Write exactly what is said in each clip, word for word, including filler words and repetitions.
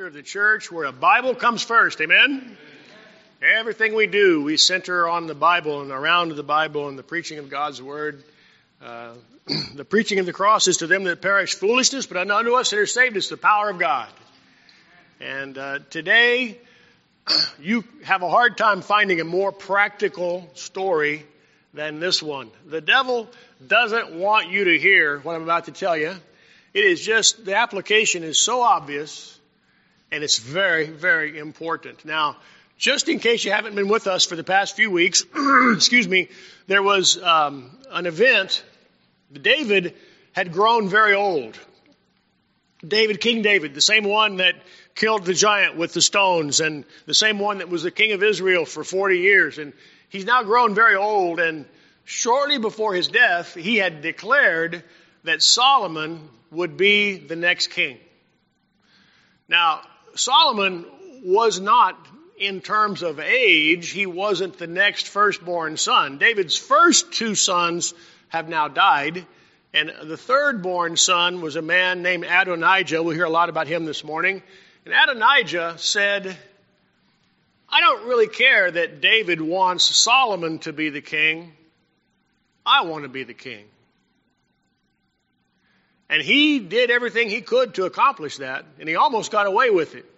of the church where the Bible comes first. Amen? Everything we do, we center on the Bible and around the Bible and the preaching of God's Word. Uh, the preaching of the cross is to them that perish foolishness, but unto us that are saved is the power of God. And uh, today, you have a hard time finding a more practical story than this one. The devil doesn't want you to hear what I'm about to tell you. It is just, the application is so obvious, and it's very, very important. Now, just in case you haven't been with us for the past few weeks, excuse me, there was um, an event. David had grown very old. David, King David, the same one that killed the giant with the stones, and the same one that was the king of Israel for forty years. And he's now grown very old, and shortly before his death, he had declared that Solomon would be the next king. Now, Solomon was not, in terms of age, he wasn't the next firstborn son. David's first two sons have now died, and the third-born son was a man named Adonijah. We'll hear a lot about him this morning. And Adonijah said, I don't really care that David wants Solomon to be the king. I want to be the king. And he did everything he could to accomplish that, and he almost got away with it.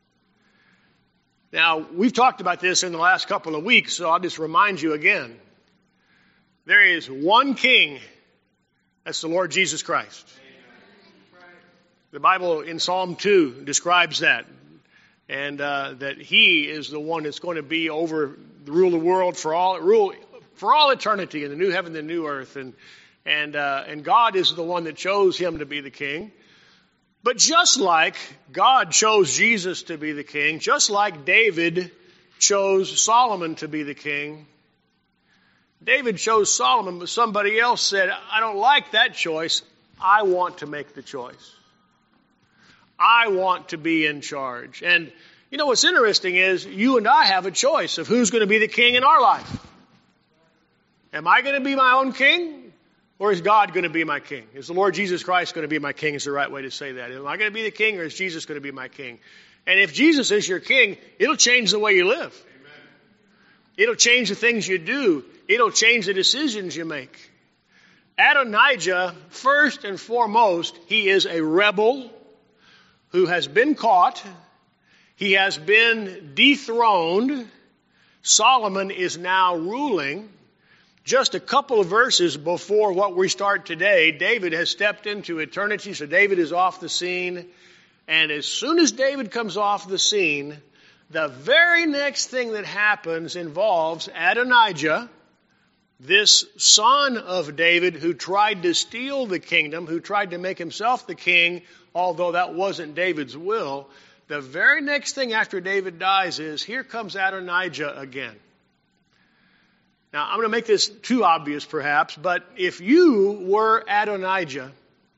Now, we've talked about this in the last couple of weeks, so I'll just remind you again. There is one king, that's the Lord Jesus Christ. The Bible in Psalm two describes that, and uh, that he is the one that's going to be over, rule the world for all rule for all eternity in the new heaven and the new earth, and and uh, and God is the one that chose him to be the king. But just like God chose Jesus to be the king, just like David chose Solomon to be the king, David chose Solomon, but somebody else said, I don't like that choice. I want to make the choice. I want to be in charge. And you know what's interesting is you and I have a choice of who's going to be the king in our life. Am I going to be my own king? Or is God going to be my king? Is the Lord Jesus Christ going to be my king is the right way to say that. Am I going to be the king, or is Jesus going to be my king? And if Jesus is your king, it'll change the way you live. Amen. It'll change the things you do. It'll change the decisions you make. Adonijah, first and foremost, he is a rebel who has been caught. He has been dethroned. Solomon is now ruling. Just a couple of verses before what we start today, David has stepped into eternity, so David is off the scene. And as soon as David comes off the scene, the very next thing that happens involves Adonijah, this son of David who tried to steal the kingdom, who tried to make himself the king, although that wasn't David's will. The very next thing after David dies is, here comes Adonijah again. Now, I'm going to make this too obvious perhaps, but if you were Adonijah,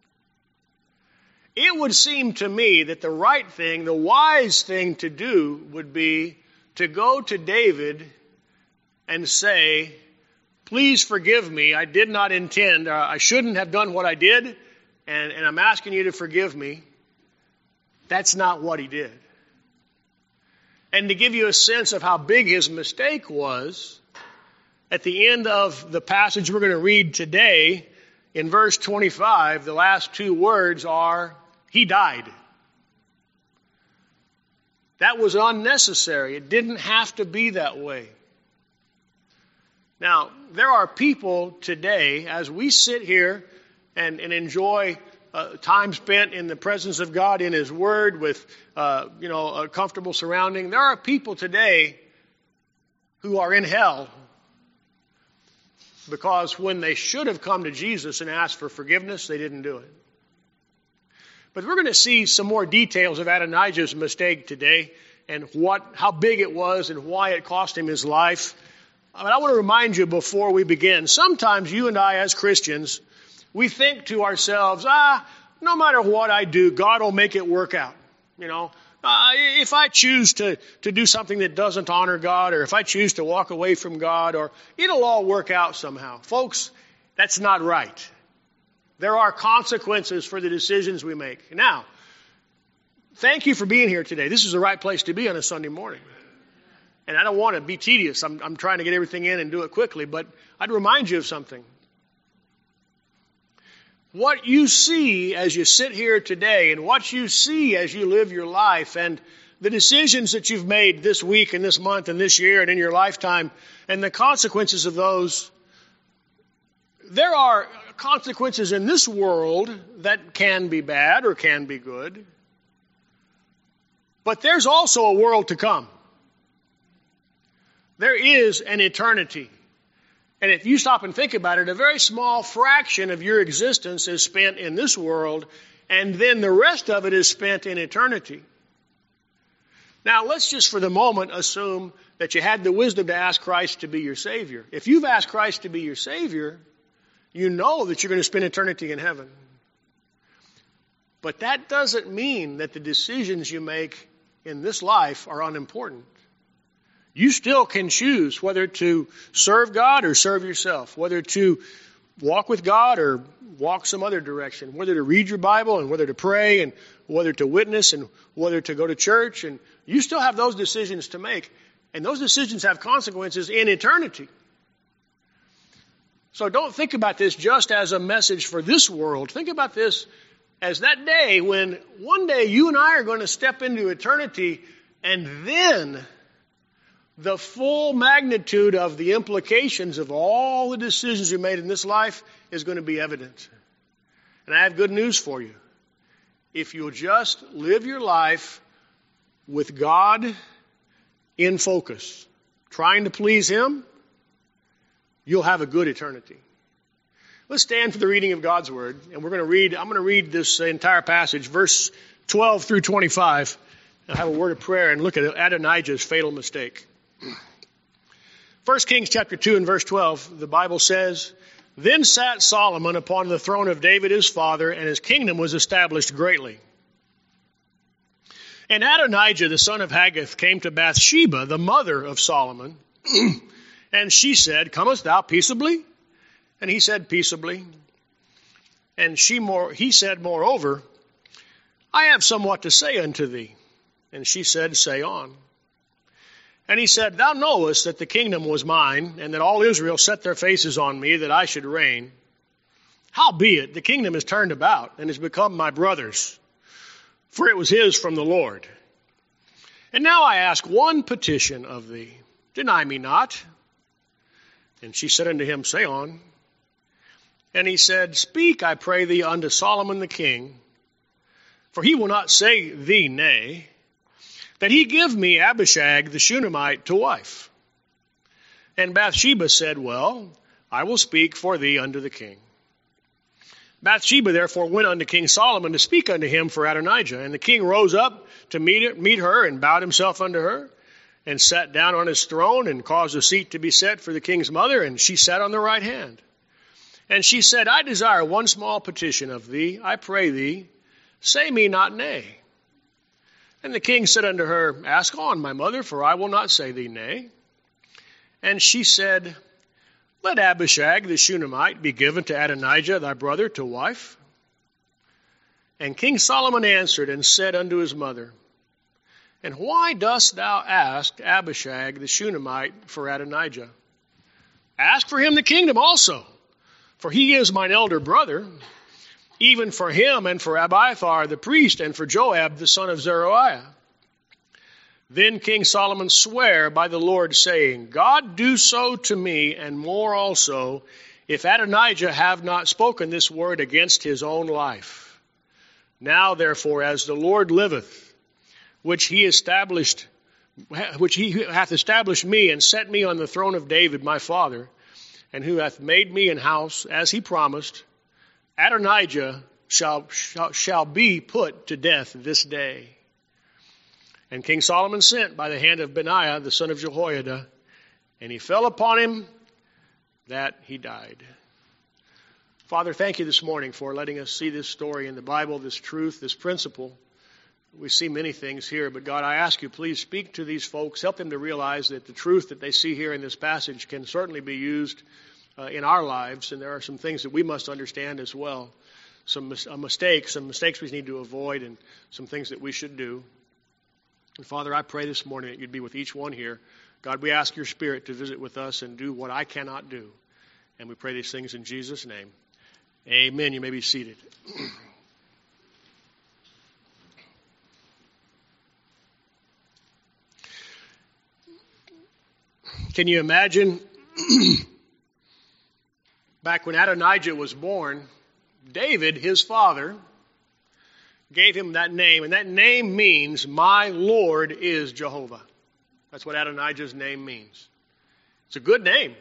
it would seem to me that the right thing, the wise thing to do would be to go to David and say, please forgive me. I did not intend, uh, I shouldn't have done what I did, and, and I'm asking you to forgive me. That's not what he did. And to give you a sense of how big his mistake was, at the end of the passage we're going to read today, in verse twenty-five, the last two words are, he died. That was unnecessary. It didn't have to be that way. Now, there are people today, as we sit here and, and enjoy uh, time spent in the presence of God, in His Word, with uh, you know a comfortable surrounding, there are people today who are in hell because when they should have come to Jesus and asked for forgiveness, they didn't do it. But we're going to see some more details of Adonijah's mistake today and what, how big it was and why it cost him his life. But I want to remind you before we begin, sometimes you and I as Christians, we think to ourselves, ah, no matter what I do, God will make it work out. You know, uh, if I choose to, to do something that doesn't honor God, or if I choose to walk away from God, or it'll all work out somehow. Folks, that's not right. There are consequences for the decisions we make. Now, thank you for being here today. This is the right place to be on a Sunday morning. And I don't want to be tedious. I'm, I'm trying to get everything in and do it quickly, but I'd remind you of something. What you see as you sit here today and what you see as you live your life and the decisions that you've made this week and this month and this year and in your lifetime and the consequences of those, there are consequences in this world that can be bad or can be good. But there's also a world to come. There is an eternity. And if you stop and think about it, a very small fraction of your existence is spent in this world, and then the rest of it is spent in eternity. Now, let's just for the moment assume that you had the wisdom to ask Christ to be your Savior. If you've asked Christ to be your Savior, you know that you're going to spend eternity in heaven. But that doesn't mean that the decisions you make in this life are unimportant. You still can choose whether to serve God or serve yourself, whether to walk with God or walk some other direction, whether to read your Bible and whether to pray and whether to witness and whether to go to church. And you still have those decisions to make. And those decisions have consequences in eternity. So don't think about this just as a message for this world. Think about this as that day when one day you and I are going to step into eternity, and then the full magnitude of the implications of all the decisions you made in this life is going to be evident. And I have good news for you. If you'll just live your life with God in focus, trying to please Him, you'll have a good eternity. Let's stand for the reading of God's Word, and we're going to read, I'm going to read this entire passage, verse twelve through twenty-five, and have a word of prayer and look at Adonijah's fatal mistake. First Kings chapter two and verse twelve, the Bible says, "Then sat Solomon upon the throne of David his father, and his kingdom was established greatly. And Adonijah the son of Haggith came to Bathsheba, the mother of Solomon, and she said, Comest thou peaceably? And he said, Peaceably. And she more, he said, Moreover, I have somewhat to say unto thee. And she said, Say on. And he said, Thou knowest that the kingdom was mine, and that all Israel set their faces on me, that I should reign. Howbeit, the kingdom is turned about, and is become my brother's, for it was his from the Lord. And now I ask one petition of thee, deny me not. And she said unto him, Say on. And he said, Speak, I pray thee, unto Solomon the king, for he will not say thee nay, that he give me Abishag the Shunammite to wife. And Bathsheba said, Well, I will speak for thee unto the king. Bathsheba therefore went unto King Solomon to speak unto him for Adonijah. And the king rose up to meet her, meet her and bowed himself unto her, and sat down on his throne, and caused a seat to be set for the king's mother, and she sat on the right hand. And she said, I desire one small petition of thee, I pray thee, say me not nay. And the king said unto her, Ask on, my mother, for I will not say thee nay. And she said, Let Abishag the Shunammite be given to Adonijah thy brother to wife. And King Solomon answered and said unto his mother, And why dost thou ask Abishag the Shunammite for Adonijah? Ask for him the kingdom also, for he is mine elder brother, even for him and for Abiathar the priest, and for Joab the son of Zeruiah. Then King Solomon sware by the Lord, saying, God do so to me, and more also, if Adonijah have not spoken this word against his own life. Now therefore, as the Lord liveth, which he established, which he hath established me, and set me on the throne of David my father, and who hath made me an house, as he promised, Adonijah shall, shall, shall be put to death this day. And King Solomon sent by the hand of Benaiah, the son of Jehoiada, and he fell upon him that he died. Father, thank you this morning for letting us see this story in the Bible, this truth, this principle. We see many things here, but God, I ask you, please speak to these folks. Help them to realize that the truth that they see here in this passage can certainly be used uh, in our lives, and there are some things that we must understand as well. some mis- uh, mistakes, some mistakes we need to avoid, and some things that we should do. And Father, I pray this morning that you'd be with each one here. God, we ask your Spirit to visit with us and do what I cannot do. And we pray these things in Jesus' name. Amen. You may be seated. Can you imagine back when Adonijah was born, David, his father, gave him that name, and that name means, my Lord is Jehovah. That's what Adonijah's name means. It's a good name.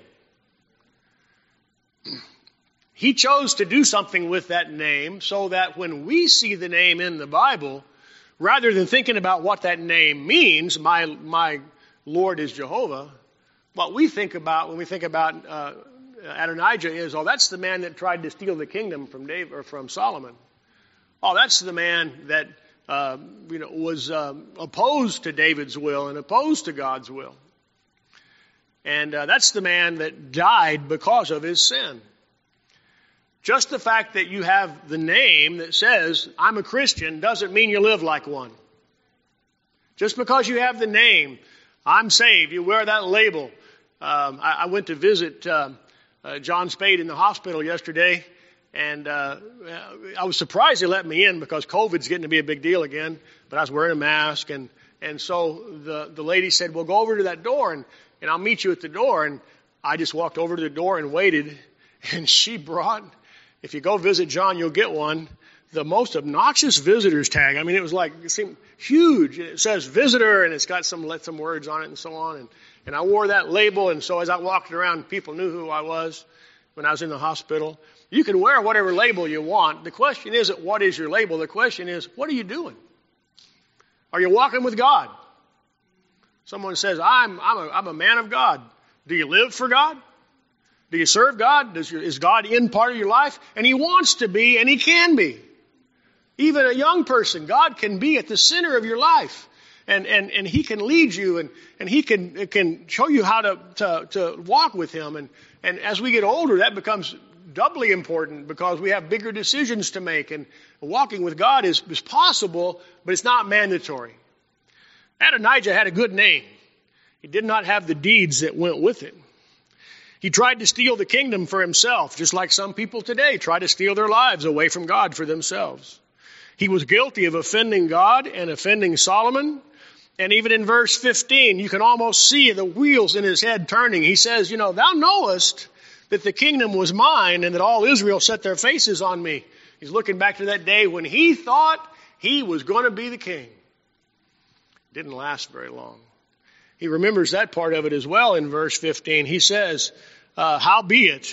He chose to do something with that name so that when we see the name in the Bible, rather than thinking about what that name means, my, my Lord is Jehovah, what we think about when we think about uh, Adonijah is, oh, that's the man that tried to steal the kingdom from David or from Solomon. Oh, that's the man that uh, you know was um, opposed to David's will and opposed to God's will. And uh, that's the man that died because of his sin. Just the fact that you have the name that says, I'm a Christian, doesn't mean you live like one. Just because you have the name, I'm saved, you wear that label. Um, I, I went to visit uh, uh, John Spade in the hospital yesterday, and uh, I was surprised they let me in because COVID's getting to be a big deal again, but I was wearing a mask, and, and so the, the lady said, well, go over to that door, and, and I'll meet you at the door. And I just walked over to the door and waited, and she brought, if you go visit John, you'll get one, the most obnoxious visitor's tag. I mean, it was like, it seemed huge. It says visitor, and it's got some, some words on it and so on, and, and I wore that label, and so as I walked around, people knew who I was when I was in the hospital. You can wear whatever label you want. The question isn't what is your label. The question is, what are you doing? Are you walking with God? Someone says, I'm, I'm, a, I'm a man of God. Do you live for God? Do you serve God? Does your, is God in part of your life? And he wants to be, and he can be. Even a young person, God can be at the center of your life. And, and, and he can lead you, and, and he can, can show you how to, to, to walk with him. And, and as we get older, that becomes doubly important because we have bigger decisions to make, and walking with God is, is possible, but it's not mandatory. Adonijah had a good name. He did not have the deeds that went with it. He tried to steal the kingdom for himself, just like some people today try to steal their lives away from God for themselves. He was guilty of offending God and offending Solomon. And even in verse fifteen, you can almost see the wheels in his head turning. He says, you know, thou knowest that the kingdom was mine and that all Israel set their faces on me. He's looking back to that day when he thought he was going to be the king. Didn't last very long. He remembers that part of it as well in verse fifteen. He says, uh, howbeit,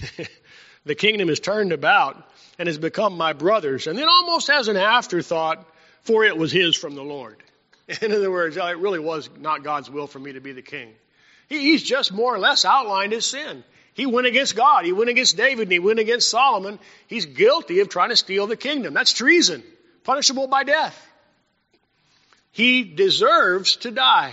the kingdom is turned about and has become my brother's. And then almost as an afterthought, for it was his from the Lord. In other words, it really was not God's will for me to be the king. He, he's just more or less outlined his sin. He went against God. He went against David, and he went against Solomon. He's guilty of trying to steal the kingdom. That's treason, punishable by death. He deserves to die.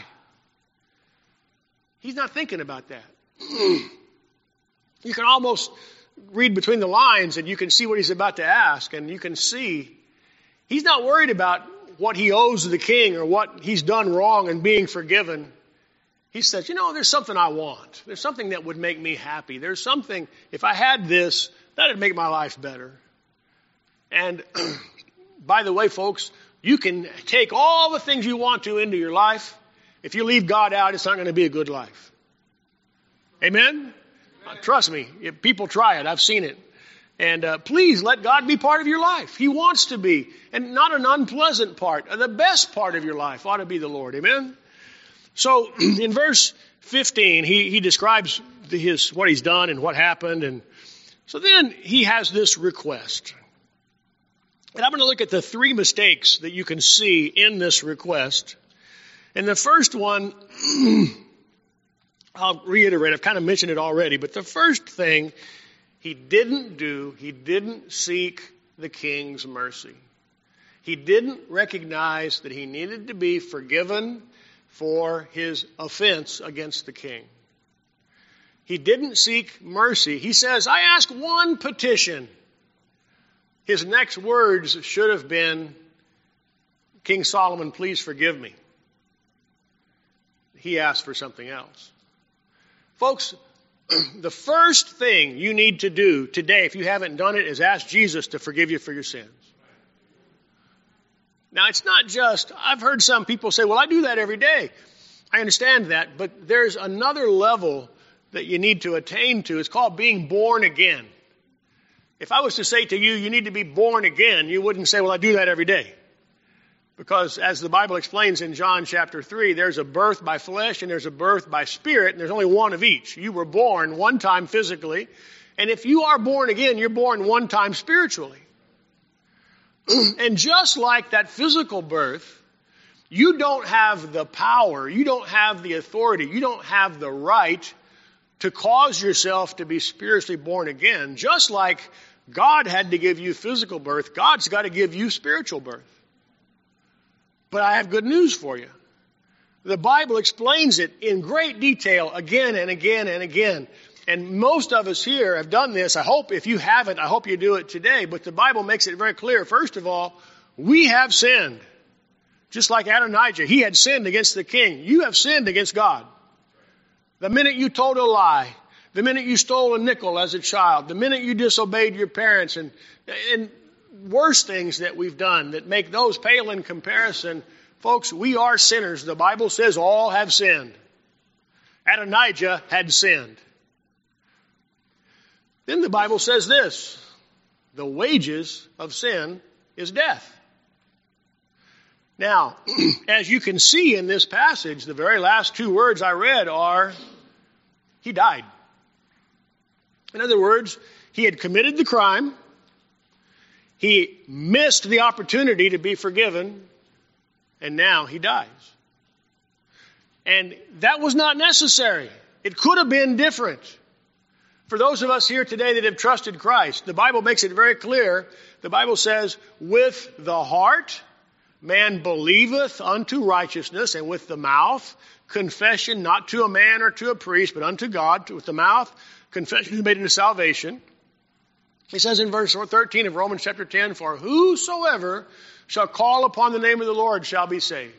He's not thinking about that. You can almost read between the lines, and you can see what he's about to ask, and you can see he's not worried about what he owes the king or what he's done wrong and being forgiven. He says, you know, there's something I want. There's something that would make me happy. There's something, if I had this, that would make my life better. And by the way, folks, you can take all the things you want to into your life. If you leave God out, it's not going to be a good life. Amen? Uh, trust me, if people try it. I've seen it. And uh, please let God be part of your life. He wants to be. And not an unpleasant part. The best part of your life ought to be the Lord. Amen? So in verse fifteen, he, he describes his what he's done and what happened. And so then he has this request. And I'm going to look at the three mistakes that you can see in this request. And the first one, I'll reiterate, I've kind of mentioned it already, but the first thing he didn't do, he didn't seek the king's mercy. He didn't recognize that he needed to be forgiven for his offense against the king. He didn't seek mercy. He says, I ask one petition. his next words should have been, King Solomon, please forgive me. He asked for something else. Folks, the first thing you need to do today, if you haven't done it, is ask Jesus to forgive you for your sins. Now, it's not just, I've heard some people say, well, I do that every day. I understand that, but there's another level that you need to attain to. It's called being born again. If I was to say to you, you need to be born again, you wouldn't say, well, I do that every day. Because as the Bible explains in John chapter three, there's a birth by flesh and there's a birth by spirit, and there's only one of each. You were born one time physically, and if you are born again, you're born one time spiritually. And just like that physical birth, you don't have the power, you don't have the authority, you don't have the right to cause yourself to be spiritually born again. Just like God had to give you physical birth, God's got to give you spiritual birth. But I have good news for you. The Bible explains it in great detail again and again and again. And most of us here have done this. I hope if you haven't, I hope you do it today. But the Bible makes it very clear. First of all, we have sinned. Just like Adonijah, he had sinned against the king. You have sinned against God. The minute you told a lie, the minute you stole a nickel as a child, the minute you disobeyed your parents, and, and worse things that we've done that make those pale in comparison, folks, we are sinners. The Bible says all have sinned. Adonijah had sinned. Then the Bible says this, the wages of sin is death. Now, as you can see in this passage, the very last two words I read are, he died. In other words, he had committed the crime, he missed the opportunity to be forgiven, and now he dies. And that was not necessary. It could have been different. For those of us here today that have trusted Christ, the Bible makes it very clear. The Bible says, with the heart man believeth unto righteousness, and with the mouth confession, not to a man or to a priest, but unto God. With the mouth confession is made into salvation. He says in verse thirteen of Romans chapter ten, for whosoever shall call upon the name of the Lord shall be saved.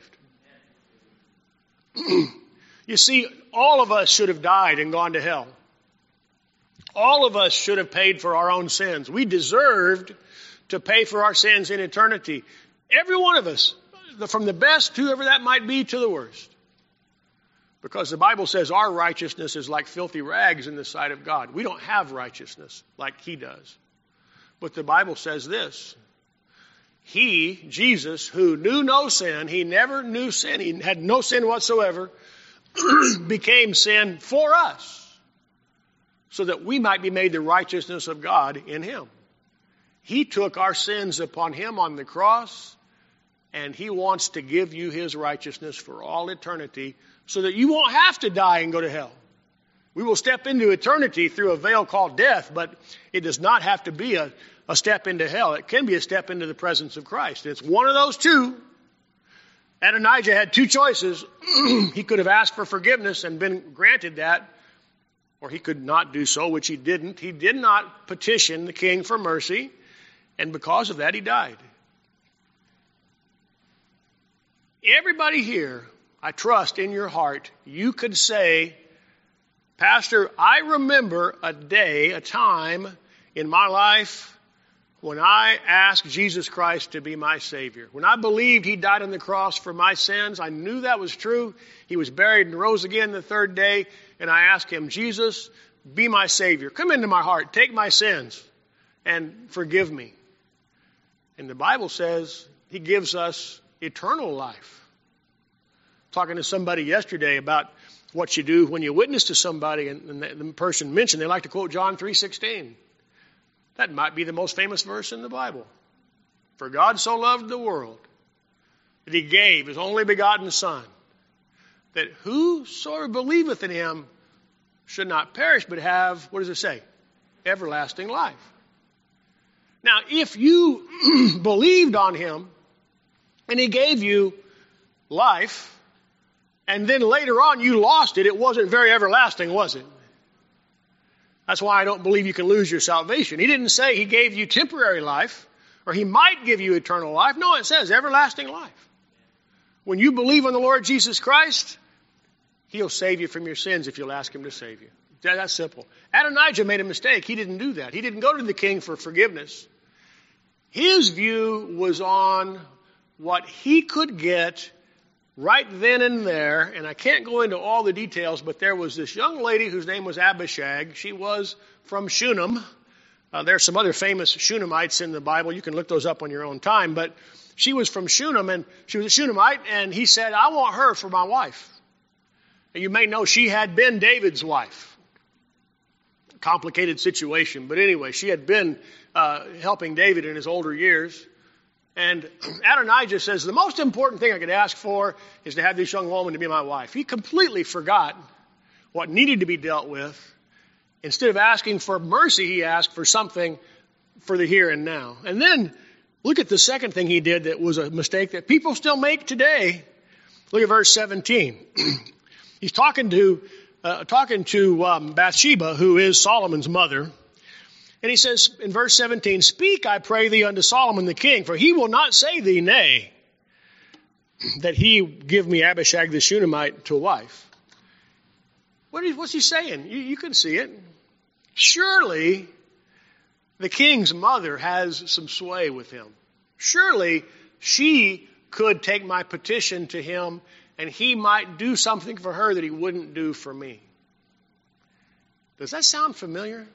You see, all of us should have died and gone to hell. All of us should have paid for our own sins. We deserved to pay for our sins in eternity. Every one of us, from the best, whoever that might be, to the worst. Because the Bible says our righteousness is like filthy rags in the sight of God. We don't have righteousness like he does. But the Bible says this. He, Jesus, who knew no sin, he never knew sin, he had no sin whatsoever, became sin for us, so that we might be made the righteousness of God in him. He took our sins upon him on the cross, and he wants to give you his righteousness for all eternity so that you won't have to die and go to hell. We will step into eternity through a veil called death, but it does not have to be a, a step into hell. It can be a step into the presence of Christ. It's one of those two. Adonijah had two choices. He could have asked for forgiveness and been granted that, or he could not do so, which he didn't. He did not petition the king for mercy, and because of that, he died. Everybody here, I trust in your heart, you could say, Pastor, I remember a day, a time in my life when I asked Jesus Christ to be my Savior. When I believed he died on the cross for my sins, I knew that was true. He was buried and rose again the third day, and I asked him, Jesus, be my Savior. Come into my heart, take my sins, and forgive me. And the Bible says he gives us eternal life. Talking to somebody yesterday about what you do when you witness to somebody, and, and the, the person mentioned, they like to quote John three sixteen. That might be the most famous verse in the Bible. For God so loved the world that he gave his only begotten Son, that whosoever believeth in him should not perish, but have, what does it say? Everlasting life. Now, if you believed on him and he gave you life, and then later on you lost it, it wasn't very everlasting, was it? That's why I don't believe you can lose your salvation. He didn't say he gave you temporary life. Or he might give you eternal life. No, it says everlasting life. When you believe on the Lord Jesus Christ, he'll save you from your sins if you'll ask him to save you. That's simple. Adonijah made a mistake. He didn't do that. He didn't go to the king for forgiveness. His view was on what he could get right then and there. And I can't go into all the details, but there was this young lady whose name was Abishag. She was from Shunem. Uh, there are some other famous Shunamites in the Bible. You can look those up on your own time. But she was from Shunem, and she was a Shunammite, and he said, I want her for my wife. And you may know she had been David's wife. Complicated situation. But anyway, she had been uh, helping David in his older years. And Adonijah says, the most important thing I could ask for is to have this young woman to be my wife. He completely forgot what needed to be dealt with. Instead of asking for mercy, he asked for something for the here and now. And then look at the second thing he did that was a mistake that people still make today. Look at verse seventeen. He's talking to uh, talking to um, Bathsheba, who is Solomon's mother. And he says in verse seventeen, speak, I pray thee, unto Solomon the king, for he will not say thee nay, that he give me Abishag the Shunammite to a wife. What is, what's he saying? You, you can see it. Surely the king's mother has some sway with him. Surely she could take my petition to him and he might do something for her that he wouldn't do for me. Does that sound familiar?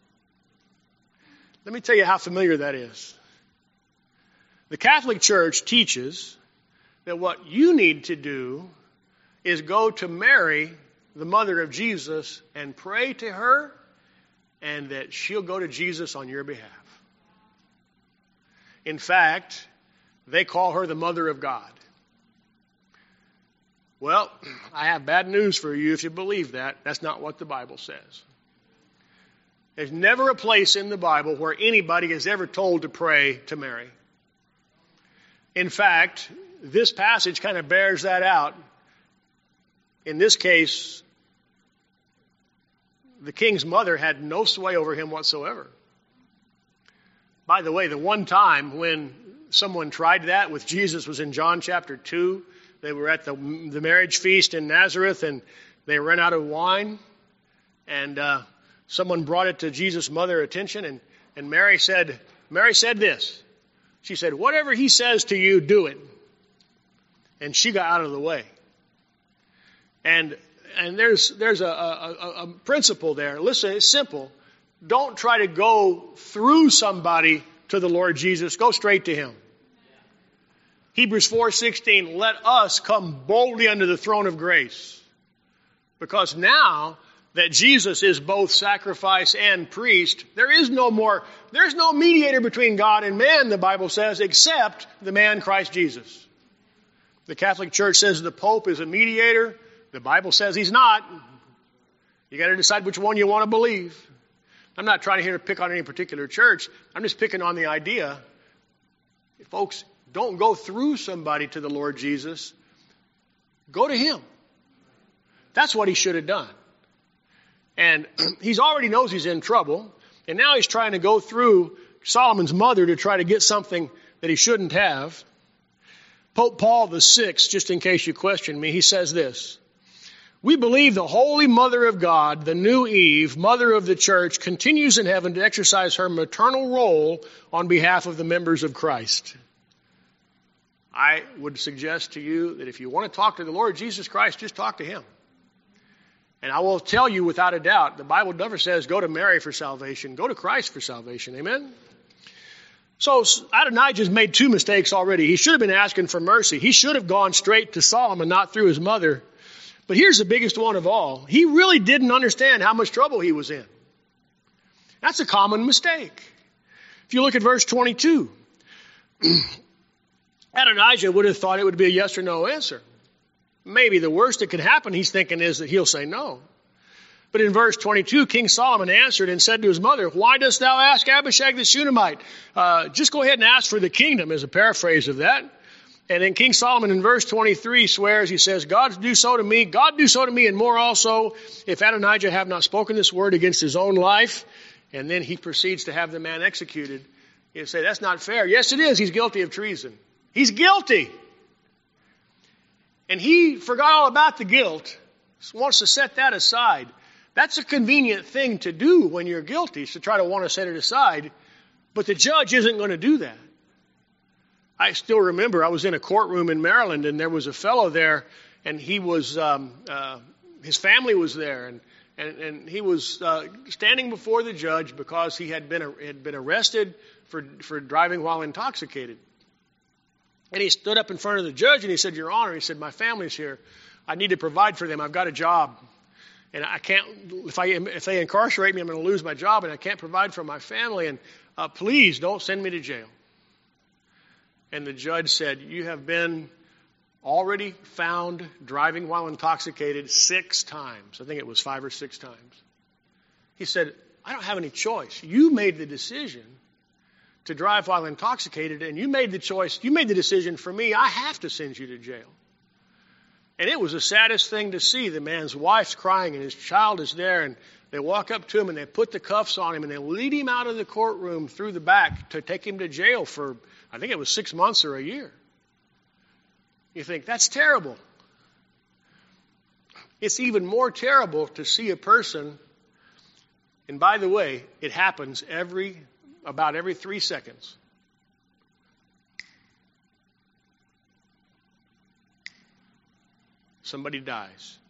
Let me tell you how familiar that is. The Catholic Church teaches that what you need to do is go to Mary, the mother of Jesus, and pray to her, and that she'll go to Jesus on your behalf. In fact, they call her the mother of God. Well, I have bad news for you if you believe that. That's not what the Bible says. There's never a place in the Bible where anybody is ever told to pray to Mary. In fact, this passage kind of bears that out. In this case, the king's mother had no sway over him whatsoever. By the way, the one time when someone tried that with Jesus was in John chapter two. They were at the, the marriage feast in Nazareth, and they ran out of wine. And uh, someone brought it to Jesus' mother attention, and, and Mary said, Mary said this. She said, whatever he says to you, do it. And she got out of the way. And and there's there's a, a, a principle there. Listen, it's simple. Don't try to go through somebody to the Lord Jesus. Go straight to him. Hebrews four sixteen, let us come boldly unto the throne of grace. Because now that Jesus is both sacrifice and priest, there is no more, there's no mediator between God and man, the Bible says, except the man Christ Jesus. The Catholic Church says the Pope is a mediator. The Bible says he's not. You got to decide which one you want to believe. I'm not trying to here to pick on any particular church. I'm just picking on the idea. Folks, don't go through somebody to the Lord Jesus. Go to him. That's what he should have done. And he already knows he's in trouble. And now he's trying to go through Solomon's mother to try to get something that he shouldn't have. Pope Paul the Sixth, just in case you question me, he says this. We believe the Holy Mother of God, the new Eve, Mother of the Church, continues in heaven to exercise her maternal role on behalf of the members of Christ. I would suggest to you that if you want to talk to the Lord Jesus Christ, just talk to him. And I will tell you without a doubt, the Bible never says go to Mary for salvation. Go to Christ for salvation. Amen? So Adonijah's made two mistakes already. He should have been asking for mercy. He should have gone straight to Solomon, not through his mother. But here's the biggest one of all. He really didn't understand how much trouble he was in. That's a common mistake. If you look at verse twenty-two, Adonijah would have thought it would be a yes or no answer. Maybe the worst that could happen, he's thinking, is that he'll say no. But in verse twenty-two, King Solomon answered and said to his mother, why dost thou ask Abishag the Shunammite? Uh, just go ahead and ask for the kingdom, is a paraphrase of that. And then King Solomon in verse twenty-three swears, he says, God do so to me, God do so to me, and more also, if Adonijah have not spoken this word against his own life. And then he proceeds to have the man executed You say, that's not fair. Yes, it is. He's guilty of treason. He's guilty. And he forgot all about the guilt, wants to set that aside. That's a convenient thing to do when you're guilty, is to try to want to set it aside. But the judge isn't going to do that. I still remember I was in a courtroom in Maryland, and there was a fellow there, and he was, um, uh, his family was there, and and, and he was uh, standing before the judge because he had been had been arrested for for driving while intoxicated. And he stood up in front of the judge and he said, Your Honor, he said, my family's here. I need to provide for them. I've got a job. And I can't, if I if they incarcerate me, I'm going to lose my job, and I can't provide for my family. And uh, please don't send me to jail. And the judge said, you have been already found driving while intoxicated six times. I think it was five or six times. He said, I don't have any choice. You made the decision to drive while intoxicated, and you made the choice, you made the decision for me, I have to send you to jail. And it was the saddest thing to see. The man's wife's crying, and his child is there, and they walk up to him, and they put the cuffs on him, and they lead him out of the courtroom through the back to take him to jail for, I think it was six months or a year. You think, that's terrible. It's even more terrible to see a person, and by the way, it happens every about every three seconds. Somebody dies.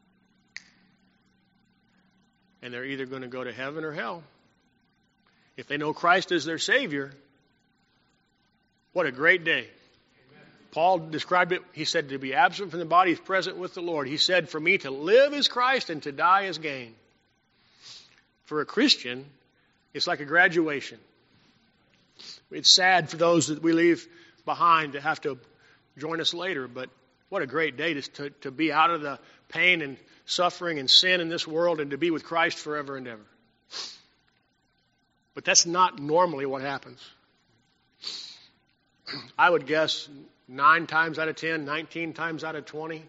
And they're either going to go to heaven or hell. If they know Christ as their Savior, what a great day. Amen. Paul described it, he said, to be absent from the body is present with the Lord. He said, for me to live is Christ and to die is gain. For a Christian, it's like a graduation. It's sad for those that we leave behind to have to join us later, but what a great day to, to, to be out of the pain and suffering and sin in this world and to be with Christ forever and ever. But that's not normally what happens. I would guess nine times out of ten, nineteen times out of twenty,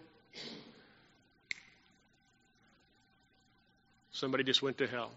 somebody just went to hell.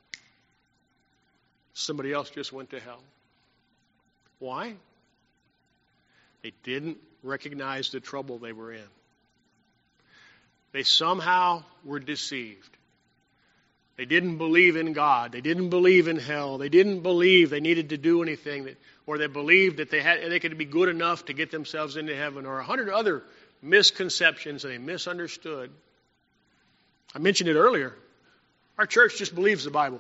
Somebody else just went to hell. Why? They didn't recognize the trouble they were in. They somehow were deceived. They didn't believe in God. They didn't believe in hell. They didn't believe they needed to do anything, that, or they believed that they had they could be good enough to get themselves into heaven, or a hundred other misconceptions, and they misunderstood. I mentioned it earlier. Our church just believes the Bible.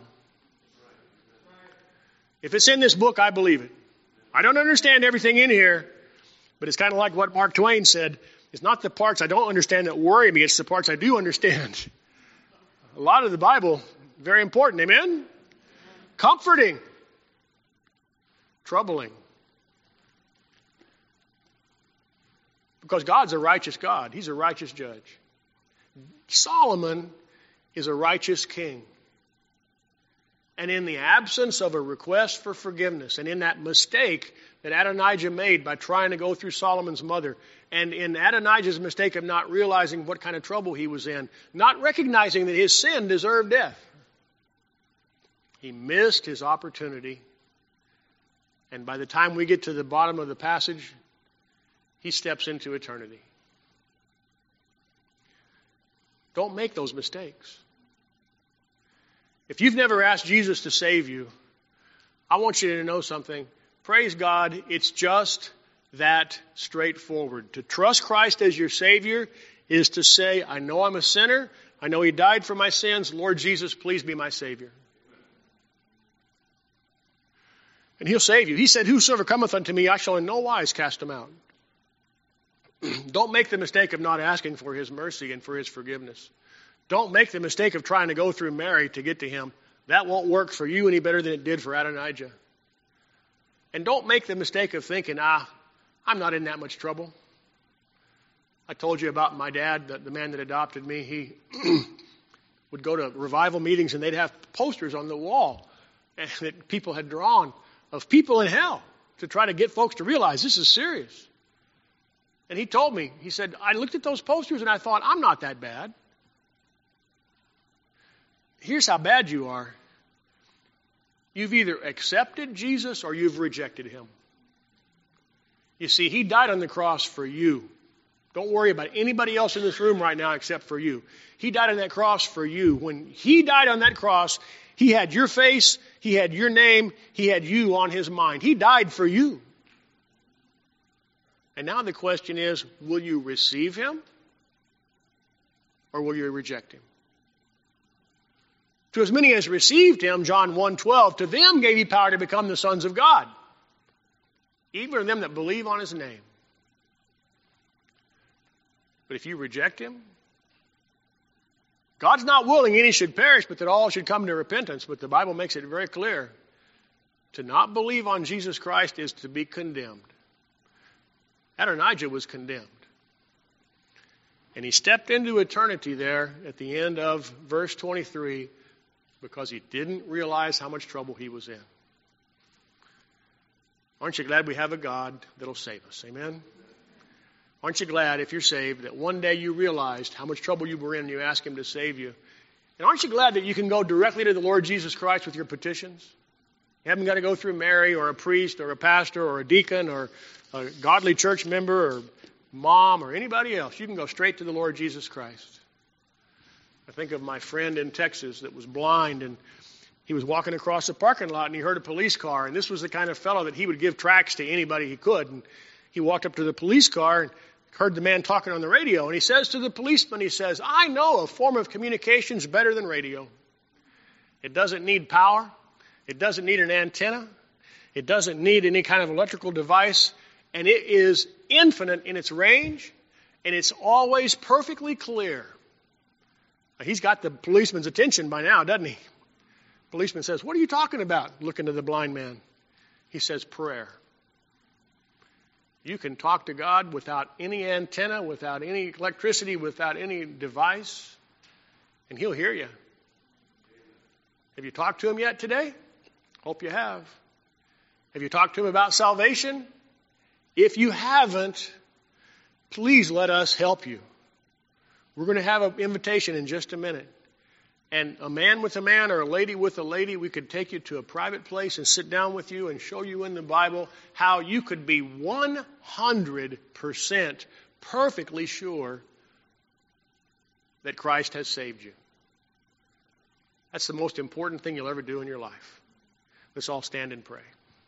If it's in this book, I believe it. I don't understand everything in here, but it's kind of like what Mark Twain said. It's not the parts I don't understand that worry me. It's the parts I do understand. A lot of the Bible, very important. Amen? Comforting. Troubling. Because God's a righteous God. He's a righteous judge. Solomon is a righteous king. And in the absence of a request for forgiveness, and in that mistake that Adonijah made by trying to go through Solomon's mother, and in Adonijah's mistake of not realizing what kind of trouble he was in, not recognizing that his sin deserved death, he missed his opportunity. And by the time we get to the bottom of the passage, he steps into eternity. Don't make those mistakes. If you've never asked Jesus to save you, I want you to know something. Praise God, it's just that straightforward. To trust Christ as your Savior is to say, I know I'm a sinner. I know He died for my sins. Lord Jesus, please be my Savior. And He'll save you. He said, whosoever cometh unto me, I shall in no wise cast him out. Don't make the mistake of not asking for His mercy and for His forgiveness. Don't make the mistake of trying to go through Mary to get to Him. That won't work for you any better than it did for Adonijah. And don't make the mistake of thinking, ah, I'm not in that much trouble. I told you about my dad, the, the man that adopted me. He would go to revival meetings and they'd have posters on the wall that people had drawn of people in hell to try to get folks to realize this is serious. And he told me, he said, I looked at those posters and I thought, I'm not that bad. Here's how bad you are. You've either accepted Jesus or you've rejected him. You see, he died on the cross for you. Don't worry about anybody else in this room right now except for you. He died on that cross for you. When he died on that cross, he had your face, he had your name, he had you on his mind. He died for you. And now the question is, will you receive him or will you reject him? To as many as received him, John one twelve, to them gave he power to become the sons of God, even them that believe on his name. But if you reject him, God's not willing any should perish, but that all should come to repentance. But the Bible makes it very clear. To not believe on Jesus Christ is to be condemned. Adonijah was condemned. And he stepped into eternity there at the end of verse twenty-three because he didn't realize how much trouble he was in. Aren't you glad we have a God that'll save us? Amen? Aren't you glad, if you're saved, that one day you realized how much trouble you were in and you asked him to save you? And aren't you glad that you can go directly to the Lord Jesus Christ with your petitions? You haven't got to go through Mary or a priest or a pastor or a deacon or a godly church member or mom or anybody else. You can go straight to the Lord Jesus Christ. I think of my friend in Texas that was blind, and he was walking across the parking lot and he heard a police car, and this was the kind of fellow that he would give tracts to anybody he could. And he walked up to the police car and heard the man talking on the radio, and he says to the policeman, he says, I know a form of communication is better than radio. It doesn't need power. It doesn't need an antenna. It doesn't need any kind of electrical device. And it is infinite in its range, and it's always perfectly clear. He's got the policeman's attention by now, doesn't he? The policeman says, what are you talking about? Looking to the blind man. He says, prayer. You can talk to God without any antenna, without any electricity, without any device, and he'll hear you. Have you talked to him yet today? Hope you have. Have you talked to him about salvation? If you haven't, please let us help you. We're going to have an invitation in just a minute. And a man with a man or a lady with a lady, we could take you to a private place and sit down with you and show you in the Bible how you could be one hundred percent perfectly sure that Christ has saved you. That's the most important thing you'll ever do in your life. Let's all stand and pray.